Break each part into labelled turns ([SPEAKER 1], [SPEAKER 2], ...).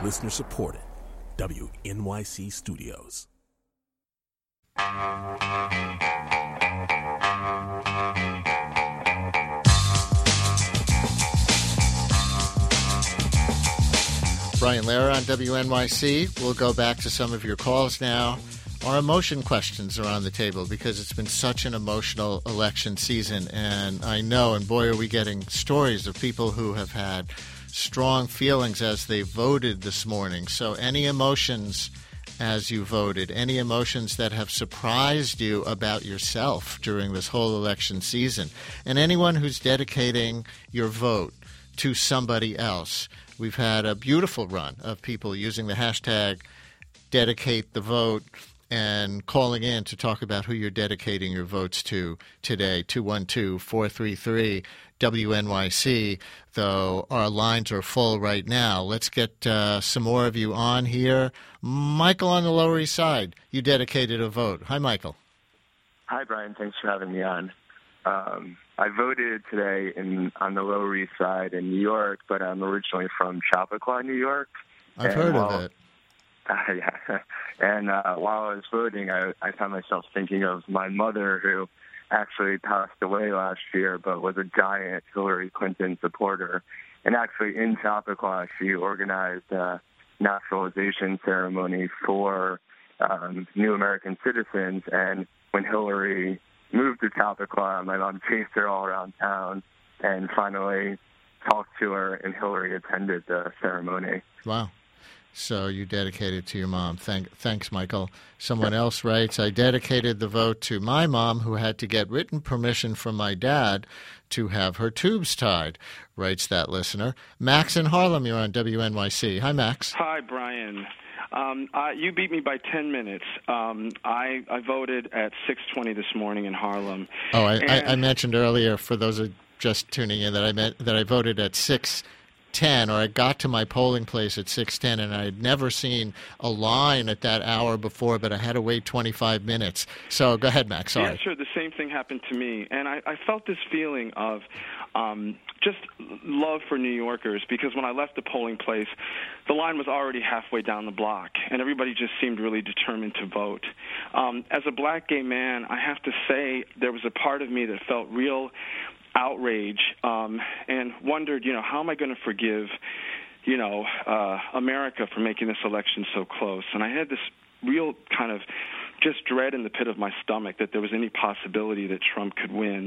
[SPEAKER 1] Listener supported. WNYC Studios.
[SPEAKER 2] Brian Lehrer on WNYC. We'll go back to some of your calls now. Our emotion questions are on the table because it's been such an emotional election season. And I know, and boy, are we getting stories of people who have had strong feelings as they voted this morning. So any emotions as you voted, any emotions that have surprised you about yourself during this whole election season, and anyone who's dedicating your vote to somebody else. We've had a beautiful run of people using the hashtag Dedicate the Vote and calling in to talk about who you're dedicating your votes to today, 212-433-WNYC, though our lines are full right now. Let's get some more of you on here. Michael on the Lower East Side, you dedicated a vote. Hi, Michael.
[SPEAKER 3] Hi, Brian. Thanks for having me on. I voted today on the Lower East Side in New York, but I'm originally from Chappaqua, New York.
[SPEAKER 2] I've heard of it.
[SPEAKER 3] Yeah. And while I was voting, I found myself thinking of my mother, who actually passed away last year, but was a giant Hillary Clinton supporter. And actually in Chappaqua, she organized a naturalization ceremony for new American citizens. And when Hillary moved to Chappaqua, my mom chased her all around town and finally talked to her, and Hillary attended the ceremony.
[SPEAKER 2] Wow. So you dedicated to your mom. Thanks, Michael. Someone else writes, I dedicated the vote to my mom, who had to get written permission from my dad to have her tubes tied, writes that listener. Max in Harlem, you're on WNYC. Hi, Max.
[SPEAKER 4] Hi, Brian. You beat me by 10 minutes. I voted at 6:20 this morning in Harlem.
[SPEAKER 2] Oh, I mentioned earlier, for those who are just tuning in, that I voted at 6:10, or I got to my polling place at 6:10, and I had never seen a line at that hour before, but I had to wait 25 minutes. So go ahead, Max. Sorry.
[SPEAKER 4] Yeah, sure. The same thing happened to me. And I felt this feeling of just love for New Yorkers, because when I left the polling place, the line was already halfway down the block, and everybody just seemed really determined to vote. As a black gay man, I have to say there was a part of me that felt real outrage and wondered, how am I going to forgive, America for making this election so close? And I had this real kind of just dread in the pit of my stomach that there was any possibility that Trump could win.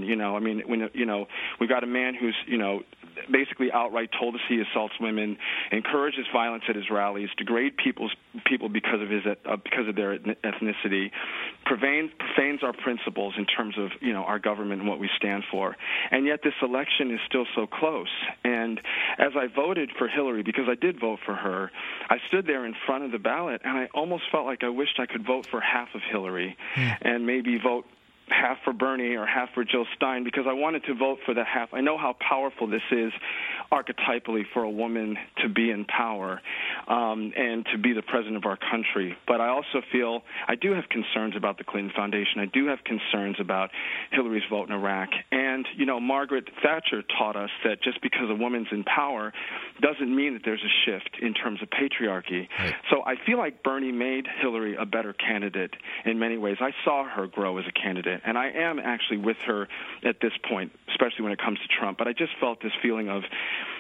[SPEAKER 4] We got a man who's, basically outright told us he assaults women, encourages violence at his rallies, degrade people because of their ethnicity, profanes our principles in terms of, our government and what we stand for. And yet this election is still so close. And as I voted for Hillary, because I did vote for her, I stood there in front of the ballot, and I almost felt like I wished I could vote for half of Hillary and maybe vote half for Bernie or half for Jill Stein, because I wanted to vote for the half. I know how powerful this is archetypally for a woman to be in power and to be the president of our country. But I also feel I do have concerns about the Clinton Foundation. I do have concerns about Hillary's vote in Iraq. And, Margaret Thatcher taught us that just because a woman's in power doesn't mean that there's a shift in terms of patriarchy. Right. So I feel like Bernie made Hillary a better candidate in many ways. I saw her grow as a candidate, and I am actually with her at this point, especially when it comes to Trump. But I just felt this feeling of,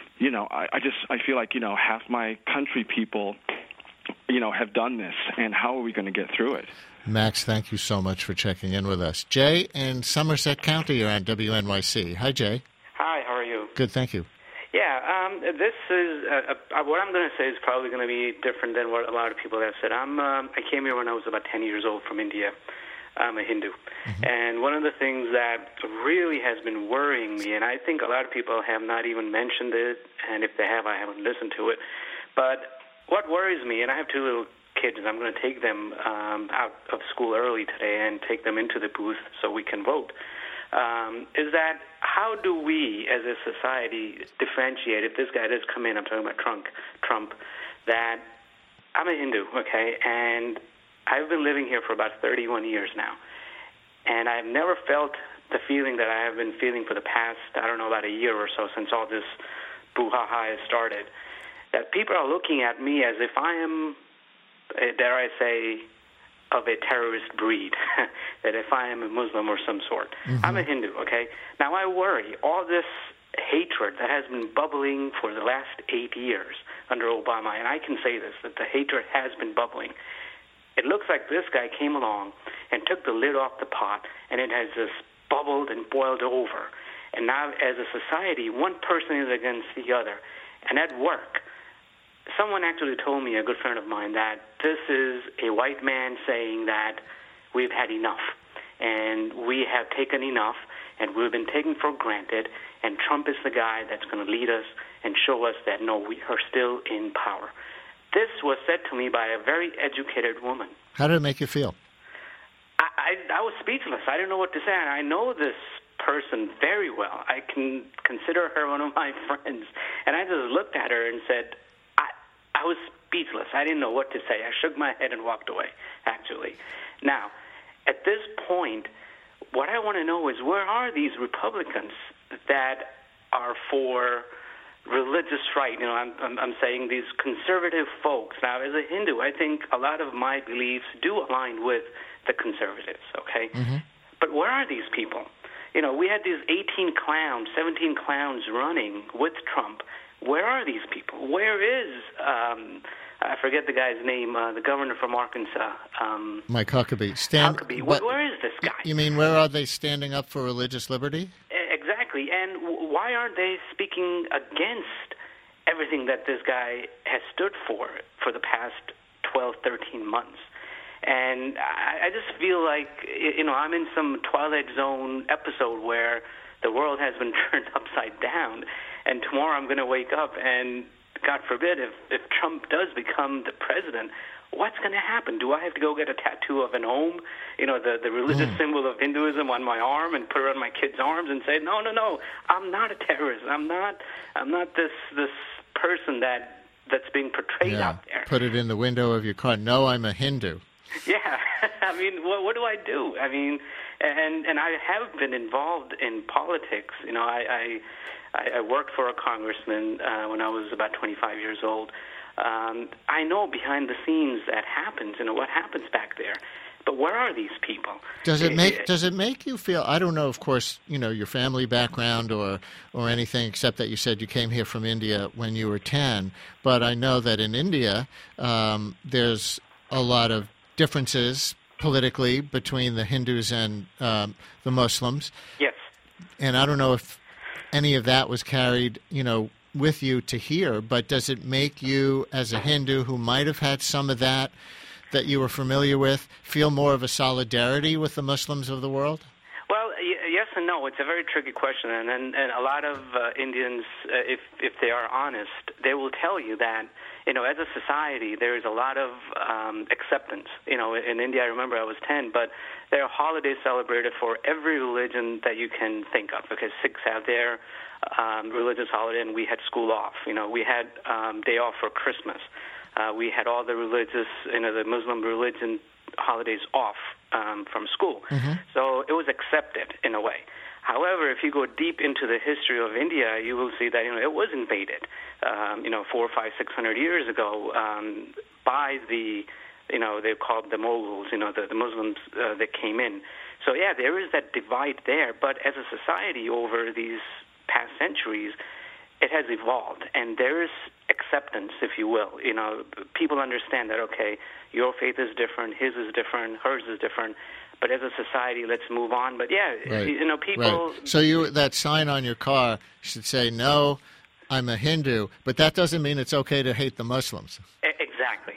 [SPEAKER 4] I feel like, half my country people, have done this, and how are we going to get through it?
[SPEAKER 2] Max, thank you so much for checking in with us. Jay in Somerset County, you're on WNYC. Hi, Jay.
[SPEAKER 5] Hi, how are you?
[SPEAKER 2] Good, thank you.
[SPEAKER 5] Yeah, this is what I'm going to say is probably going to be different than what a lot of people have said. I came here when I was about 10 years old from India. I'm a Hindu. Mm-hmm. And one of the things that really has been worrying me, and I think a lot of people have not even mentioned it, and if they have, I haven't listened to it, but what worries me, and I have two little kids, I'm going to take them out of school early today and take them into the booth so we can vote, is that how do we as a society differentiate, if this guy does come in, I'm talking about Trump, that I'm a Hindu, okay, and I've been living here for about 31 years now, and I've never felt the feeling that I have been feeling for the past, about a year or so since all this brouhaha has started. that people are looking at me as if I am, dare I say, of a terrorist breed, that if I am a Muslim or some sort. Mm-hmm. I'm a Hindu, okay? Now, I worry, all this hatred that has been bubbling for the last 8 years under Obama, and I can say this, that the hatred has been bubbling. It looks like this guy came along and took the lid off the pot, and it has just bubbled and boiled over. And now, as a society, one person is against the other. And at work, someone actually told me, a good friend of mine, that this is a white man saying that we've had enough, and we have taken enough, and we've been taken for granted, and Trump is the guy that's going to lead us and show us that, no, we are still in power. This was said to me by a very educated woman.
[SPEAKER 2] How did it make you feel?
[SPEAKER 5] I was speechless. I didn't know what to say. And I know this person very well. I can consider her one of my friends. And I just looked at her and said, I was speechless. I didn't know what to say. I shook my head and walked away, actually. Now, at this point, what I want to know is, where are these Republicans that are for religious right? You know, I'm saying these conservative folks. Now, as a Hindu, I think a lot of my beliefs do align with the conservatives, okay? Mm-hmm. But where are these people? You know, we had these 17 clowns running with Trump. Where are these people? Where is, I forget the guy's name, the governor from Arkansas?
[SPEAKER 2] Mike Huckabee.
[SPEAKER 5] Huckabee. Where is this guy?
[SPEAKER 2] You mean, where are they standing up for religious liberty?
[SPEAKER 5] Exactly. And why aren't they speaking against everything that this guy has stood for the past 12, 13 months? And I just feel like, you know, I'm in some Twilight Zone episode where the world has been turned upside down, and tomorrow I'm going to wake up and, God forbid, if Trump does become the president, what's going to happen? Do I have to go get a tattoo of an Om, you know, the religious symbol of Hinduism on my arm, and put it on my kids' arms and say, no, I'm not a terrorist. I'm not this person that's being portrayed out there.
[SPEAKER 2] Put it in the window of your car. No, I'm a Hindu.
[SPEAKER 5] Yeah, I mean, what do I do? I mean, and I have been involved in politics. You know, I worked for a congressman when I was about 25 years old. I know behind the scenes that happens. You know, what happens back there. But where are these people?
[SPEAKER 2] Does it make you feel? I don't know, of course, you know, your family background or anything, except that you said you came here from India when you were 10. But I know that in India, there's a lot of differences politically between the Hindus and the Muslims.
[SPEAKER 5] Yes.
[SPEAKER 2] And I don't know if any of that was carried, you know, with you to here, but does it make you, as a Hindu who might have had some of that you were familiar with, feel more of a solidarity with the Muslims of the world?
[SPEAKER 5] Well, yes and no. It's a very tricky question, and a lot of Indians, if they are honest, they will tell you that, you know, as a society, there is a lot of acceptance. You know, in India, I remember I was 10, but there are holidays celebrated for every religion that you can think of, because Sikhs have their religious holiday, and we had school off. You know, we had day off for Christmas. We had all the religious, you know, the Muslim religion holidays off from school. Mm-hmm. So it was accepted in a way. However, if you go deep into the history of India, you will see that, you know, it was invaded, 400, 500, 600 years ago by the, you know, they're called the Mughals, you know, the Muslims that came in. So, yeah, there is that divide there. But as a society over these past centuries, it has evolved, and there is acceptance, if you will. You know, people understand that, okay, your faith is different, his is different, hers is different. But as a society, let's move on. But, yeah, right. You know, people...
[SPEAKER 2] Right. So that sign on your car should say, no, I'm a Hindu, but that doesn't mean it's okay to hate the Muslims.
[SPEAKER 5] Exactly.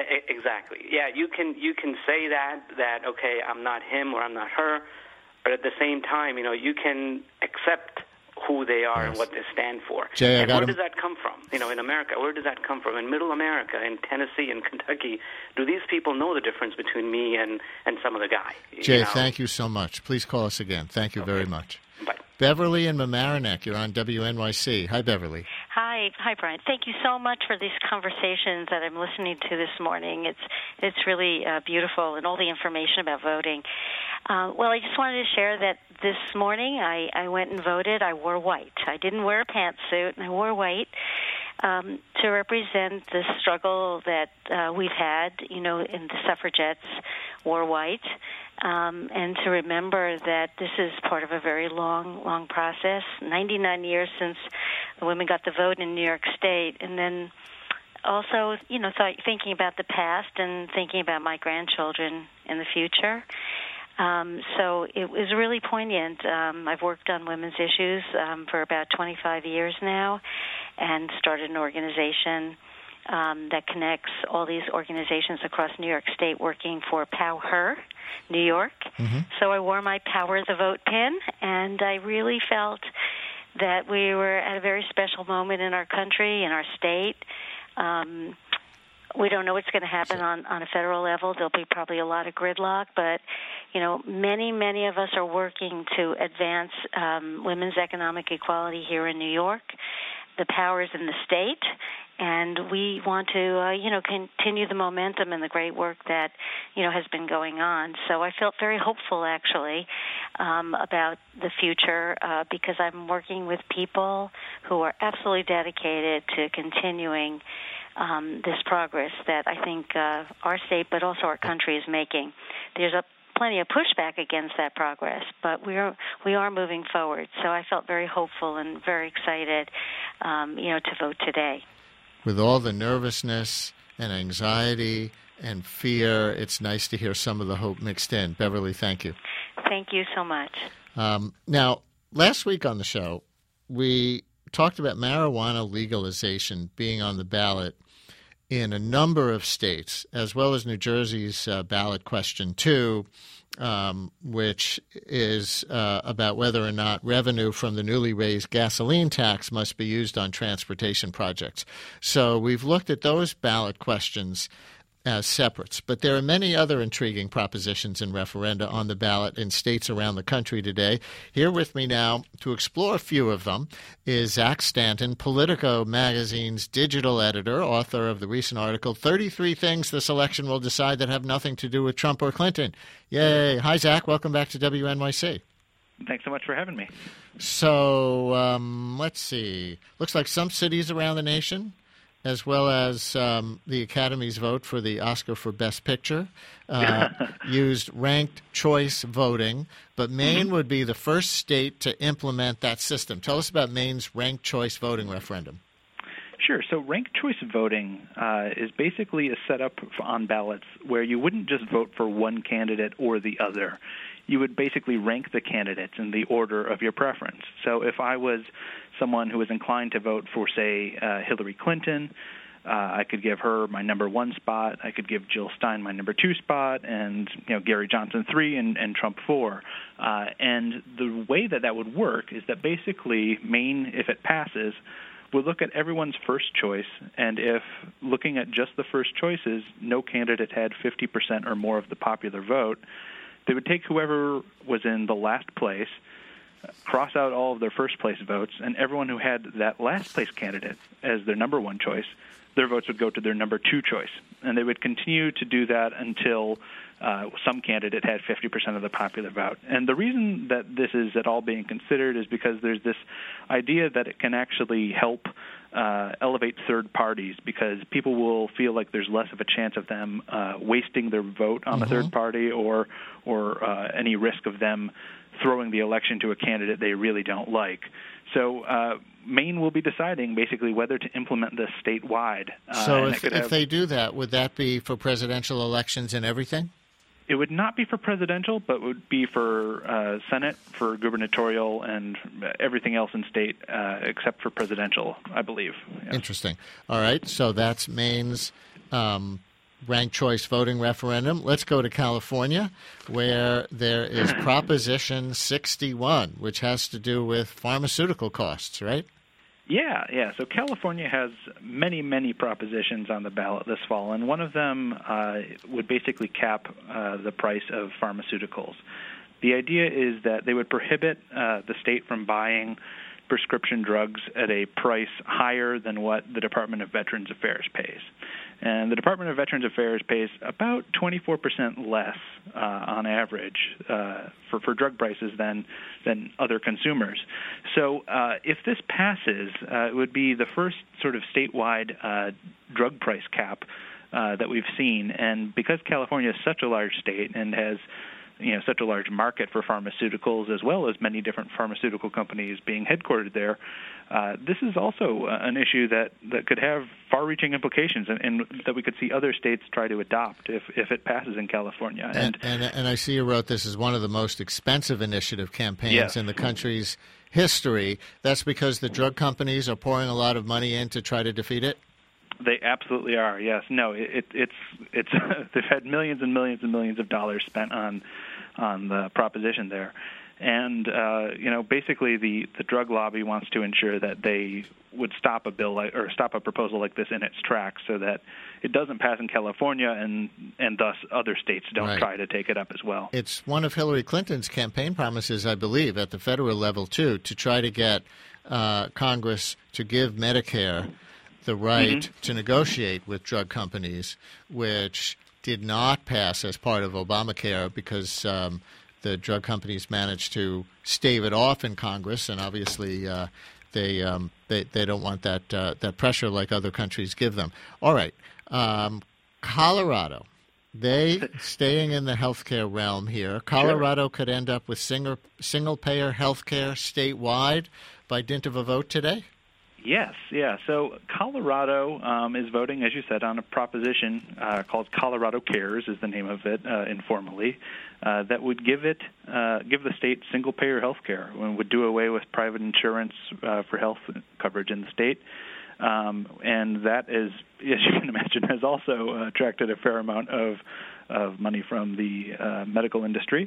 [SPEAKER 5] Yeah, you can say that, okay, I'm not him or I'm not her, but at the same time, you know, you can accept who they are and what they stand for.
[SPEAKER 2] Jay,
[SPEAKER 5] and where does that come from? You know, in America, where does that come from? In Middle America, in Tennessee, in Kentucky, do these people know the difference between me and some other guy?
[SPEAKER 2] Jay, you know? Thank you so much. Please call us again. Thank you very much.
[SPEAKER 5] Bye.
[SPEAKER 2] Beverly in Mamaroneck, you're on WNYC. Hi, Beverly.
[SPEAKER 6] Hi, Brian. Thank you so much for these conversations that I'm listening to this morning. It's really beautiful, and all the information about voting. Well, I just wanted to share that this morning I went and voted. I wore white. I didn't wear a pantsuit, and I wore white. to represent the struggle that we've had, in the suffragettes wore white, and to remember that this is part of a very long process, 99 years since the women got the vote in New York State, and then also, thinking about the past and thinking about my grandchildren in the future. So it was really poignant. I've worked on women's issues for about 25 years now and started an organization that connects all these organizations across New York State working for PowHer, New York. Mm-hmm. So I wore my Power the Vote pin, and I really felt that we were at a very special moment in our country, in our state. We don't know what's going to happen on a federal level. There'll be probably a lot of gridlock, but, many of us are working to advance women's economic equality here in New York. The power is in the state, and we want to, continue the momentum and the great work that, has been going on. So I felt very hopeful, actually, about the future because I'm working with people who are absolutely dedicated to continuing this progress that I think our state, but also our country, is making. There's plenty of pushback against that progress, but we are moving forward. So I felt very hopeful and very excited, to vote today.
[SPEAKER 2] With all the nervousness and anxiety and fear, it's nice to hear some of the hope mixed in. Beverly, thank you.
[SPEAKER 6] Thank you so much.
[SPEAKER 2] Now, last week on the show, we talked about marijuana legalization being on the ballot in a number of states, as well as New Jersey's ballot question 2, which is about whether or not revenue from the newly raised gasoline tax must be used on transportation projects. So we've looked at those ballot questions as separates. But there are many other intriguing propositions and referenda on the ballot in states around the country today. Here with me now to explore a few of them is Zach Stanton, Politico magazine's digital editor, author of the recent article, 33 Things This Election Will Decide That Have Nothing to Do with Trump or Clinton. Yay. Hi, Zach. Welcome back to WNYC.
[SPEAKER 7] Thanks so much for having me.
[SPEAKER 2] So let's see. Looks like some cities around the nation, as well as the Academy's vote for the Oscar for Best Picture, used ranked choice voting, but Maine would be the first state to implement that system. Tell us about Maine's ranked choice voting referendum.
[SPEAKER 7] Sure. So ranked choice voting is basically a setup on ballots where you wouldn't just vote for one candidate or the other. You would basically rank the candidates in the order of your preference. So if I was someone who was inclined to vote for, say, Hillary Clinton, I could give her my number 1 spot. I could give Jill Stein my number 2 spot, and Gary Johnson 3 and Trump 4. And the way that would work is that basically Maine, if it passes, would look at everyone's first choice, and if looking at just the first choices, no candidate had 50% or more of the popular vote, they would take whoever was in the last place, cross out all of their first place votes, and everyone who had that last place candidate as their number 1 choice, their votes would go to their number 2 choice. And they would continue to do that until some candidate had 50% of the popular vote. And the reason that this is at all being considered is because there's this idea that it can actually help elevate third parties, because people will feel like there's less of a chance of them wasting their vote on the third party or any risk of them throwing the election to a candidate they really don't like. So Maine will be deciding basically whether to implement this statewide.
[SPEAKER 2] So if they do that, would that be for presidential elections and everything?
[SPEAKER 7] It would not be for presidential, but would be for Senate, for gubernatorial, and everything else in state except for presidential, I believe. Yeah.
[SPEAKER 2] Interesting. All right, so that's Maine's ranked choice voting referendum. Let's go to California, where there is Proposition 61, which has to do with pharmaceutical costs, right?
[SPEAKER 7] Yeah. So California has many, many propositions on the ballot this fall, and one of them would basically cap the price of pharmaceuticals. The idea is that they would prohibit the state from buying prescription drugs at a price higher than what the Department of Veterans Affairs pays. And the Department of Veterans Affairs pays about 24% less on average for drug prices than other consumers. So if this passes, it would be the first sort of statewide drug price cap that we've seen. And because California is such a large state and has such a large market for pharmaceuticals, as well as many different pharmaceutical companies being headquartered there, this is also an issue that could have far-reaching implications, and that we could see other states try to adopt if it passes in California.
[SPEAKER 2] And I see you wrote this as one of the most expensive initiative campaigns in the country's history. That's because the drug companies are pouring a lot of money in to try to defeat it?
[SPEAKER 7] They absolutely are. Yes. No. It's they've had millions and millions and millions of dollars spent on the proposition there, and basically the drug lobby wants to ensure that they would stop a bill or stop a proposal like this in its tracks, so that it doesn't pass in California, and thus other states don't try to take it up as well. It's
[SPEAKER 2] one of Hillary Clinton's campaign promises, I believe, at the federal level too, to try to get Congress to give Medicare the right to negotiate with drug companies, which did not pass as part of Obamacare because the drug companies managed to stave it off in Congress, and obviously they don't want that pressure like other countries give them. All right, Colorado, staying in the healthcare realm here. Colorado could end up with single-payer healthcare statewide by dint of a vote today.
[SPEAKER 7] Yes, yeah. So Colorado is voting, as you said, on a proposition called Colorado Cares, is the name of it informally, that would give the state single-payer health care and would do away with private insurance for health coverage in the state. And that is, as you can imagine, has also attracted a fair amount of money from the medical industry.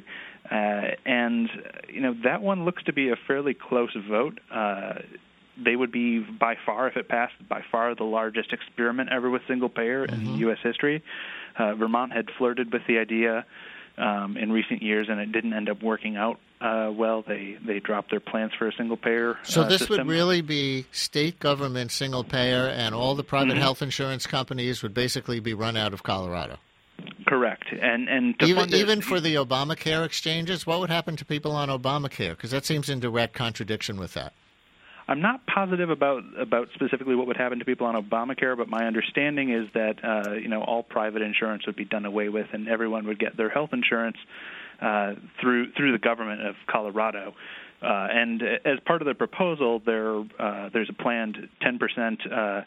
[SPEAKER 7] And that one looks to be a fairly close vote. They would be, by far, if it passed, by far the largest experiment ever with single-payer in U.S. history. Vermont had flirted with the idea in recent years, and it didn't end up working out well. They dropped their plans for a single-payer
[SPEAKER 2] So this
[SPEAKER 7] system.
[SPEAKER 2] would really be state government single-payer, and all the private health insurance companies would basically be run out of Colorado.
[SPEAKER 7] Correct. And
[SPEAKER 2] even for the Obamacare exchanges, what would happen to people on Obamacare? Because that seems in direct contradiction with that.
[SPEAKER 7] I'm not positive about specifically what would happen to people on Obamacare, but my understanding is that all private insurance would be done away with, and everyone would get their health insurance through the government of Colorado. And as part of the proposal, there's a planned 10%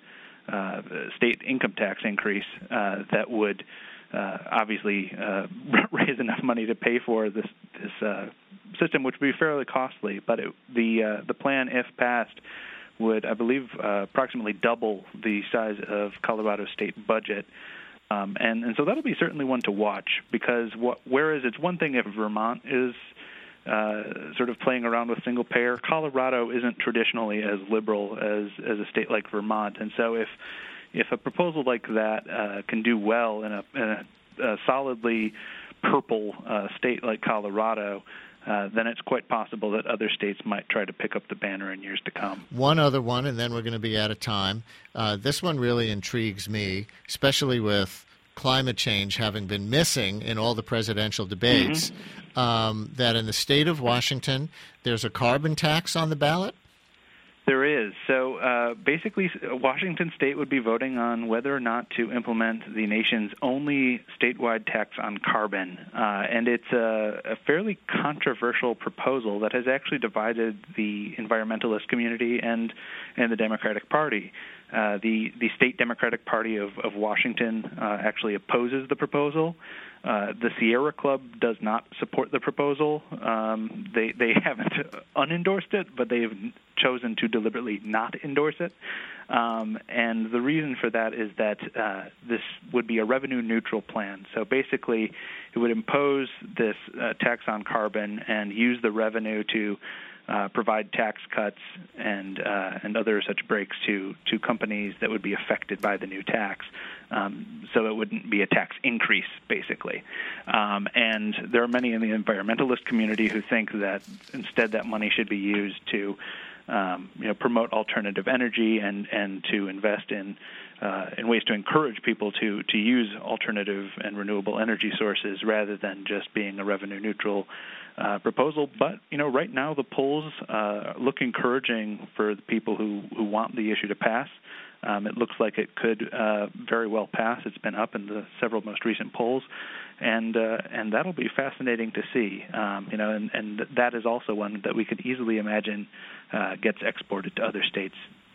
[SPEAKER 7] state income tax increase that would obviously raise enough money to pay for this system, which would be fairly costly. But the plan, if passed, would, I believe, approximately double the size of Colorado's state budget. And so that'll be certainly one to watch, because whereas it's one thing if Vermont is sort of playing around with single payer, Colorado isn't traditionally as liberal as a state like Vermont. And so if a proposal like that can do well in a solidly purple state like Colorado, then it's quite possible that other states might try to pick up the banner in years to come.
[SPEAKER 2] One other one, and then we're going to be out of time. This one really intrigues me, especially with climate change having been missing in all the presidential debates, that in the state of Washington, there's a carbon tax on the ballot?
[SPEAKER 7] There is. So basically, Washington State would be voting on whether or not to implement the nation's only statewide tax on carbon. And it's a fairly controversial proposal that has actually divided the environmentalist community and the Democratic Party. The State Democratic Party of Washington actually opposes the proposal. The Sierra Club does not support the proposal. They haven't unendorsed it, but they've chosen to deliberately not endorse it. And the reason for that is that this would be a revenue-neutral plan. So basically, it would impose this tax on carbon and use the revenue to provide tax cuts and other such breaks to companies that would be affected by the new tax. So it wouldn't be a tax increase, basically. And there are many in the environmentalist community who think that instead that money should be used to promote alternative energy and to invest in ways to encourage people to use alternative and renewable energy sources rather than just being a revenue-neutral proposal. But, right now the polls look encouraging for the people who want the issue to pass. It looks like it could very well pass. It's been up in the several most recent polls, and that'll be fascinating to see. And that is also one that we could easily imagine gets exported to other states.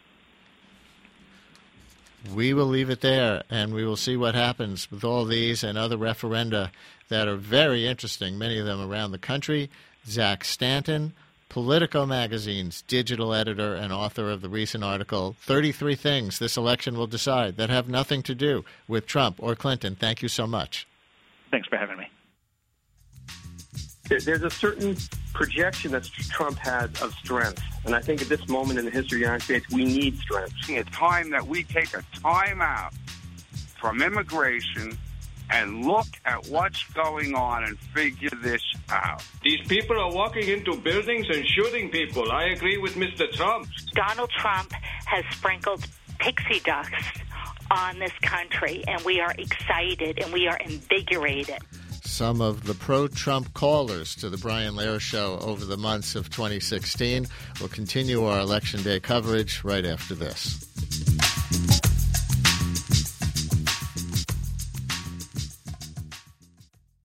[SPEAKER 2] We will leave it there, and we will see what happens with all these and other referenda that are very interesting, many of them around the country. Zach Stanton, Politico Magazine's digital editor and author of the recent article, 33 Things This Election Will Decide That Have Nothing to Do with Trump or Clinton. Thank you so much.
[SPEAKER 7] Thanks for having me.
[SPEAKER 8] There's a certain projection that Trump has of strength. And I think at this moment in the history of the United States, we need strength.
[SPEAKER 9] It's time that we take a time out from immigration and look at what's going on and figure this out.
[SPEAKER 10] These people are walking into buildings and shooting people. I agree with Mr. Trump.
[SPEAKER 11] Donald Trump has sprinkled pixie dust on this country, and we are excited and we are invigorated.
[SPEAKER 2] Some of the pro-Trump callers to the Brian Lehrer Show over the months of 2016. We'll continue our Election Day coverage right after this.